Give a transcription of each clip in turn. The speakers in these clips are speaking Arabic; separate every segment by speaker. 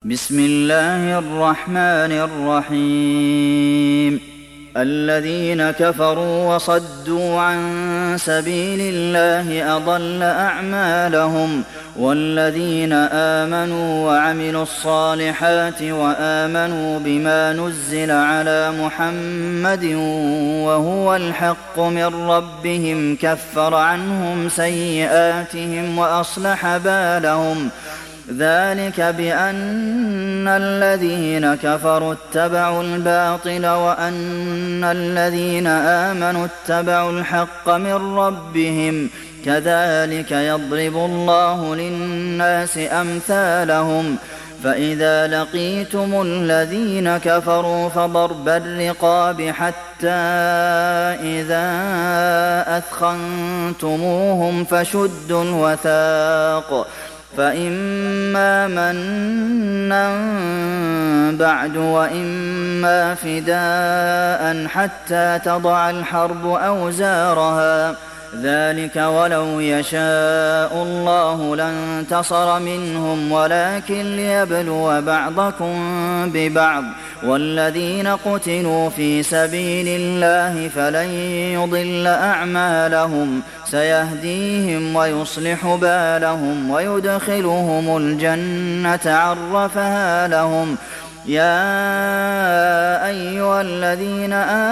Speaker 1: بسم الله الرحمن الرحيم الذين كفروا وصدوا عن سبيل الله أضل أعمالهم والذين آمنوا وعملوا الصالحات وآمنوا بما نزل على محمد وهو الحق من ربهم كفر عنهم سيئاتهم وأصلح بالهم ذلك بأن الذين كفروا اتبعوا الباطل وأن الذين آمنوا اتبعوا الحق من ربهم كذلك يضرب الله للناس أمثالهم فإذا لقيتم الذين كفروا فضرب الرقاب حتى إذا أثخنتموهم فشدوا الوثاق فإما منا بعد وإما فداء حتى تضع الحرب أوزارها ذلك ولو يشاء الله لانتصر منهم ولكن ليبلو بعضكم ببعض والذين قتلوا في سبيل الله فلن يضل أعمالهم سيهديهم ويصلح بالهم ويدخلهم الجنة عرفها لهم يا أيها الذين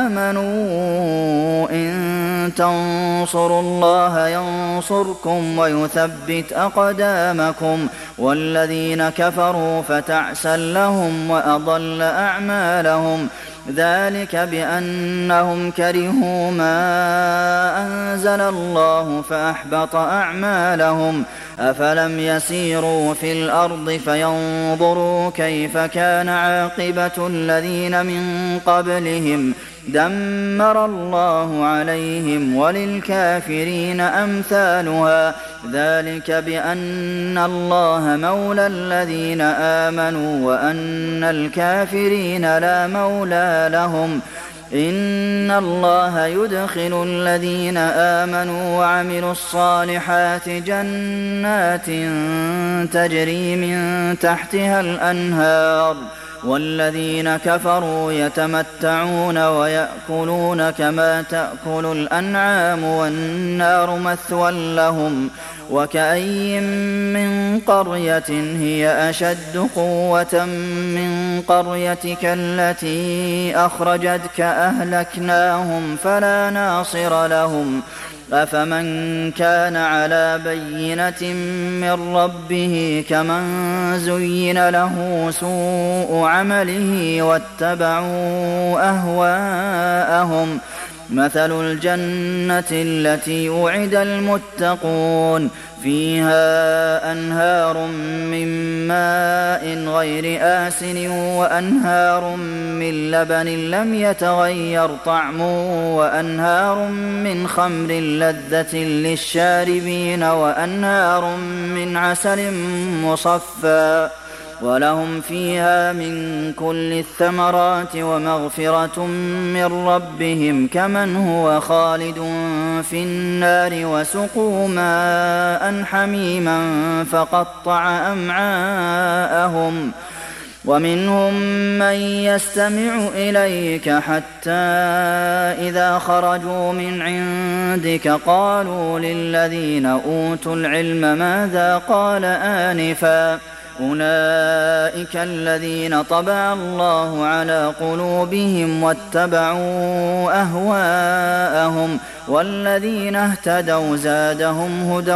Speaker 1: آمنوا إن تنصروا الله ينصركم ويثبت أقدامكم والذين كفروا فتعسا لهم وأضل أعمالهم ذلك بأنهم كرهوا ما أنزل الله فأحبط أعمالهم أفلم يسيروا في الأرض فينظروا كيف كان عاقبة الذين من قبلهم دمر الله عليهم وللكافرين أمثالها ذلك بأن الله مولى الذين آمنوا وأن الكافرين لا مولى لهم إن الله يدخل الذين آمنوا وعملوا الصالحات جنات تجري من تحتها الأنهار والذين كفروا يتمتعون ويأكلون كما تأكل الأنعام والنار مثوى لهم وكأي من قرية هي أشد قوة من قريتك التي أخرجتك أهلكناهم فلا ناصر لهم أفمن كان على بينة من ربه كمن زين له سوء عمله واتبعوا أهواءهم مثل الجنة التي وعد المتقون فيها أنهار من ماء غير آسن وأنهار من لبن لم يتغير طعمه وأنهار من خمر لذة للشاربين وأنهار من عسل مصفى ولهم فيها من كل الثمرات ومغفرة من ربهم كمن هو خالد في النار وسقوا ماء حميما فقطع أمعاءهم ومنهم من يستمع إليك حتى إذا خرجوا من عندك قالوا للذين أوتوا العلم ماذا قال آنفا أولئك الذين طبع الله على قلوبهم واتبعوا أهواءهم والذين اهتدوا زادهم هدى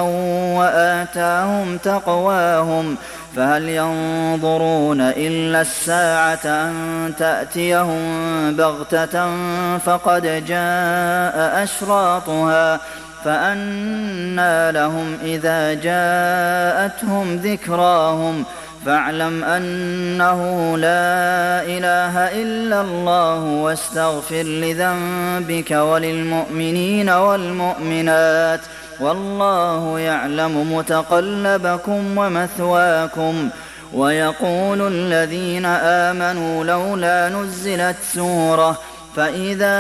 Speaker 1: وآتاهم تقواهم فهل ينظرون إلا الساعة أن تأتيهم بغتة فقد جاء أشراطها فأنى لهم إذا جاءتهم ذكراهم فاعلم أنه لا إله إلا الله واستغفر لذنبك وللمؤمنين والمؤمنات والله يعلم متقلبكم ومثواكم ويقول الذين آمنوا لولا نزلت سورة فإذا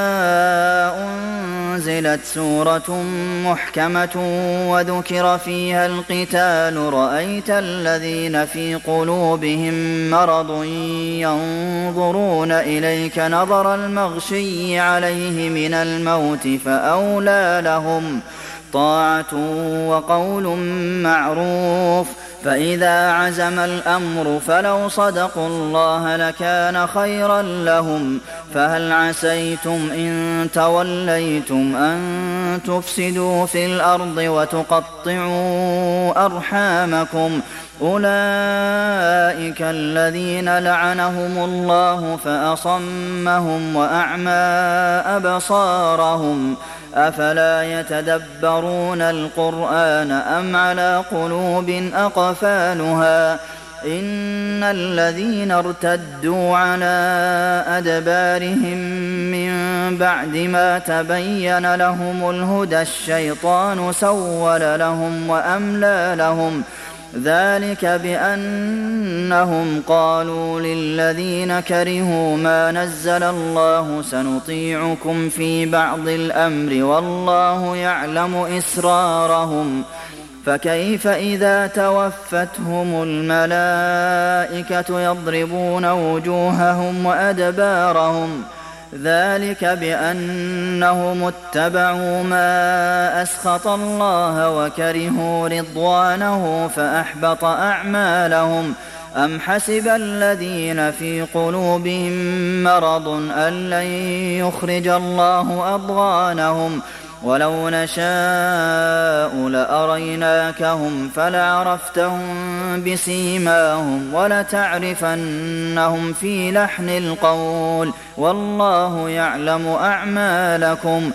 Speaker 1: أنزلت سورة محكمة وذكر فيها القتال رأيت الذين في قلوبهم مرض ينظرون إليك نظر المغشي عليه من الموت فأولى لهم طاعة وقول معروف فإذا عزم الأمر فلو صدقوا الله لكان خيرا لهم فهل عسيتم إن توليتم أن تفسدوا في الأرض وتقطعوا أرحامكم أولئك الذين لعنهم الله فأصمهم وأعمى أبصارهم أفلا يتدبرون القرآن أم على قلوب أقفالها إن الذين ارتدوا على أدبارهم من بعد ما تبين لهم الهدى الشيطان سول لهم وأملى لهم ذلك بأنهم قالوا للذين كرهوا ما نزل الله سنطيعكم في بعض الأمر والله يعلم إسرارهم فكيف إذا توفتهم الملائكة يضربون وجوههم وأدبارهم ذلك بأنهم اتبعوا ما أسخط الله وكرهوا رضوانه فأحبط أعمالهم أم حسب الذين في قلوبهم مرض أن لن يخرج الله أضغانهم ولو نشاء لأريناكهم فلعرفتهم بسيماهم ولتعرفنهم في لحن القول والله يعلم أعمالكم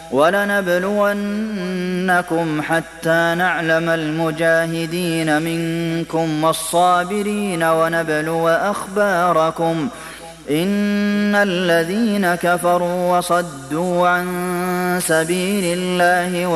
Speaker 1: ولنبلونكم حتى نعلم المجاهدين منكم والصابرين ونبلو أخباركم إن الذين كفروا وصدوا عن سبيل الله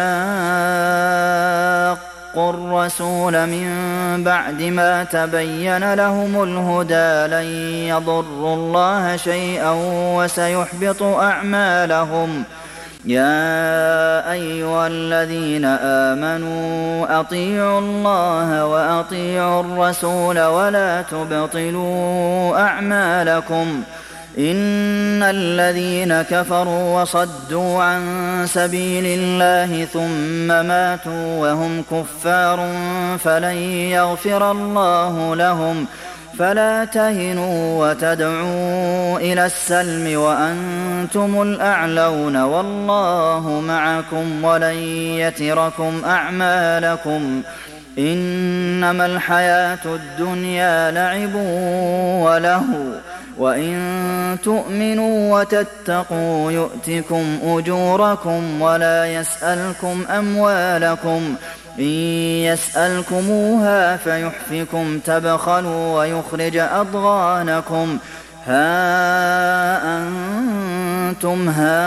Speaker 1: وشاقوا الرسول من بعد ما تبين لهم الهدى لن يضروا الله شيئا وسيحبط أعمالهم يا أيها الذين آمنوا أطيعوا الله وأطيعوا الرسول ولا تبطلوا أعمالكم إن الذين كفروا وصدوا عن سبيل الله ثم ماتوا وهم كفار فلن يغفر الله لهم فلا تهنوا وتدعوا إلى السلم وأنتم الأعلون والله معكم ولن يتركم أعمالكم إنما الحياة الدنيا لعب ولهو وإن تؤمنوا وتتقوا يؤتكم أجوركم ولا يسألكم أموالكم إن يسألكموها فيحفكم تبخلوا ويخرج أضغانكم ها أنتم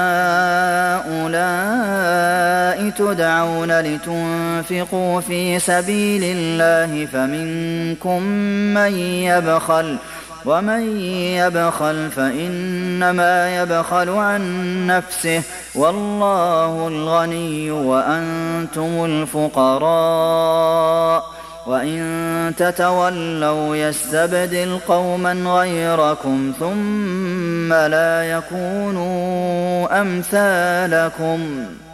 Speaker 1: هؤلاء تدعون لتنفقوا في سبيل الله فمنكم من يبخل ومن يبخل فإنما يبخل عن نفسه والله الغني وأنتم الفقراء وإن تتولوا يستبدل قوما غيركم ثم لا يكونوا أمثالكم